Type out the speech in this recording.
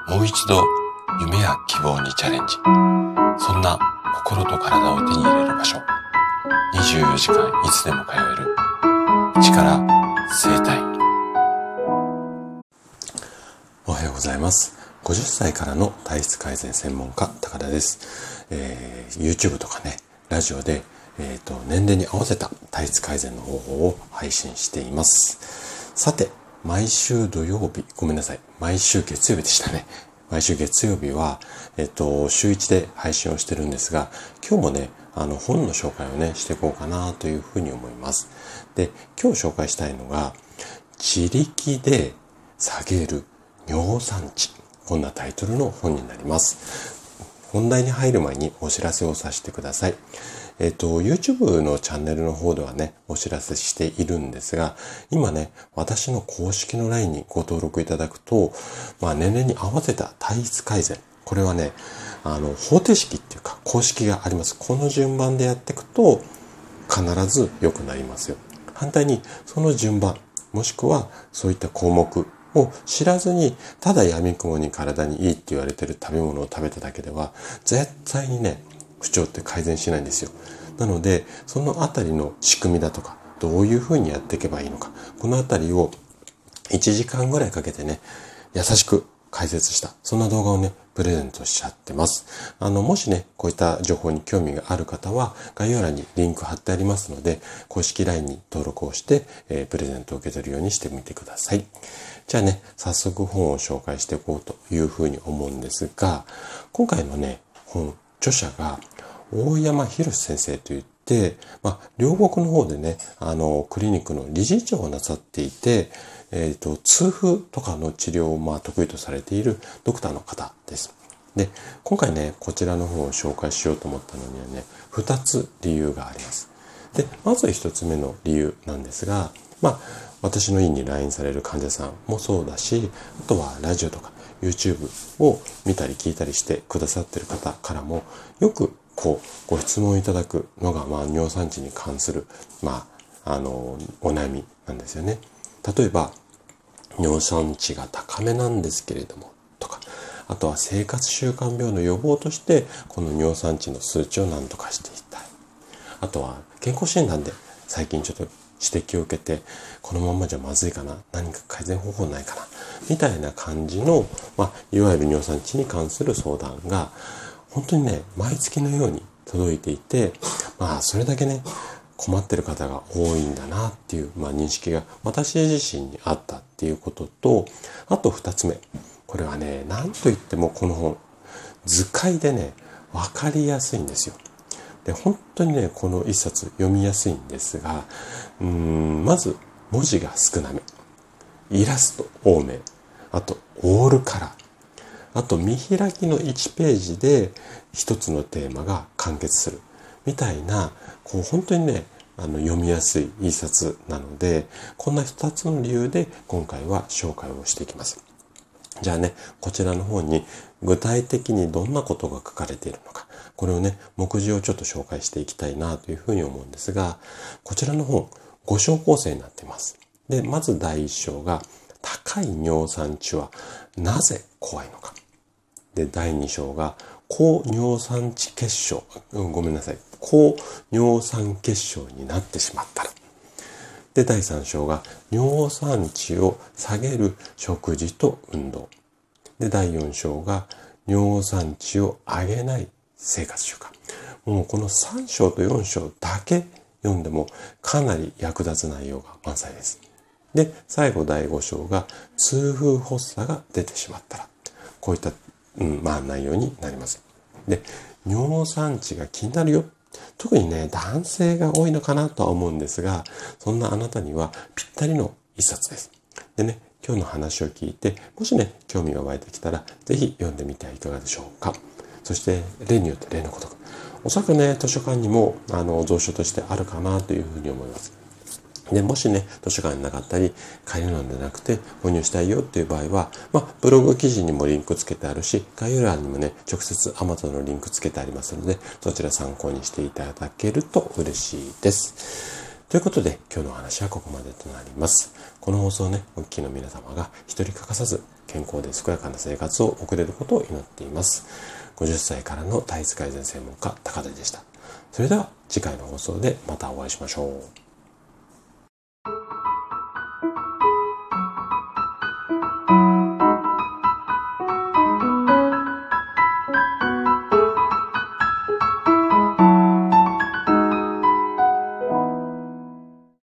もう一度夢や希望にチャレンジ。そんな心と体を手に入れる場所。24時間いつでも通える。一から生体。おはようございます。50歳からの体質改善専門家高田です。YouTube とかね、ラジオで、年齢に合わせた体質改善の方法を配信しています。さて、毎週月曜日でしたね。毎週月曜日は、週1で配信をしてるんですが、今日もね、本の紹介をね、していこうかなというふうに思います。で、今日紹介したいのが、自力で下げる尿酸値。こんなタイトルの本になります。本題に入る前にお知らせをさせてください。YouTube のチャンネルの方ではね、お知らせしているんですが、今ね、私の公式の LINE にご登録いただくと、年齢に合わせた体質改善。これはね、方程式っていうか公式があります。この順番でやっていくと、必ず良くなりますよ。反対に、その順番、もしくはそういった項目を知らずに、ただ闇雲に体にいいって言われてる食べ物を食べただけでは、絶対にね、不調って改善しないんですよ。なので、そのあたりの仕組みだとか、どういうふうにやっていけばいいのか、このあたりを1時間ぐらいかけてね、優しく解説した、そんな動画をね、プレゼントしちゃってます。もしね、こういった情報に興味がある方は、概要欄にリンク貼ってありますので、公式 LINE に登録をして、プレゼントを受け取るようにしてみてください。じゃあね、早速本を紹介していこうというふうに思うんですが、今回のね、著者が大山博先生といって、両国の方でね、クリニックの理事長をなさっていて、痛風とかの治療を得意とされているドクターの方です。で、今回ね、こちらの方を紹介しようと思ったのにはね、2つ理由があります。で、まず1つ目の理由なんですが、私の院に来院される患者さんもそうだし、あとはラジオとか YouTube を見たり聞いたりしてくださっている方からも、よくご質問いただくのが、尿酸値に関する、お悩みなんですよね。例えば、尿酸値が高めなんですけれども、とか、あとは生活習慣病の予防として、この尿酸値の数値を何とかしていたい。あとは、健康診断で最近ちょっと指摘を受けて、このままじゃまずいかな、何か改善方法ないかな、みたいな感じの、いわゆる尿酸値に関する相談が、本当にね、毎月のように届いていて、それだけね、困ってる方が多いんだなっていう、認識が私自身にあったっていうことと、あと2つ目。これはね、なんといってもこの本、図解でね、わかりやすいんですよ。で、本当にね、この一冊読みやすいんですが、まず文字が少なめ。イラスト多め。あと、オールカラー。あと、見開きの1ページで一つのテーマが完結する。みたいな、本当にね、読みやすい一冊なので、こんな2つの理由で今回は紹介をしていきます。じゃあね、こちらの方に具体的にどんなことが書かれているのか、これをね、目次をちょっと紹介していきたいなというふうに思うんですが、こちらの本、5章構成になっています。で、まず第1章が、高い尿酸値はなぜ怖いのか。で、第2章が、高尿酸値結晶、高尿酸結晶になってしまったら。で、第3章が、尿酸値を下げる食事と運動。で、第4章が、尿酸値を上げない生活習慣。もうこの3章と4章だけ読んでもかなり役立つ内容が満載です。で、最後第5章が、痛風発作が出てしまったら。こういった内容になります。で、尿酸値が気になるよ。特にね、男性が多いのかなとは思うんですが、そんなあなたにはぴったりの一冊です。でね、今日の話を聞いて、もしね、興味が湧いてきたら、ぜひ読んでみてはいかがでしょうか。そして、例によって例のごとく。おそらくね、図書館にも、蔵書としてあるかなというふうに思います。で、もしね、図書館になかったり、借りるのでなくて購入したいよっていう場合は、ブログ記事にもリンクつけてあるし、概要欄にもね、直接 Amazon のリンクつけてありますので、そちら参考にしていただけると嬉しいです。 ということで、今日のお話はここまでとなります。この放送をね、お聞きの皆様が一人欠かさず健康で健やかな生活を送れることを祈っています。50歳からの体質改善専門家、高田でした。それでは次回の放送でまたお会いしましょう。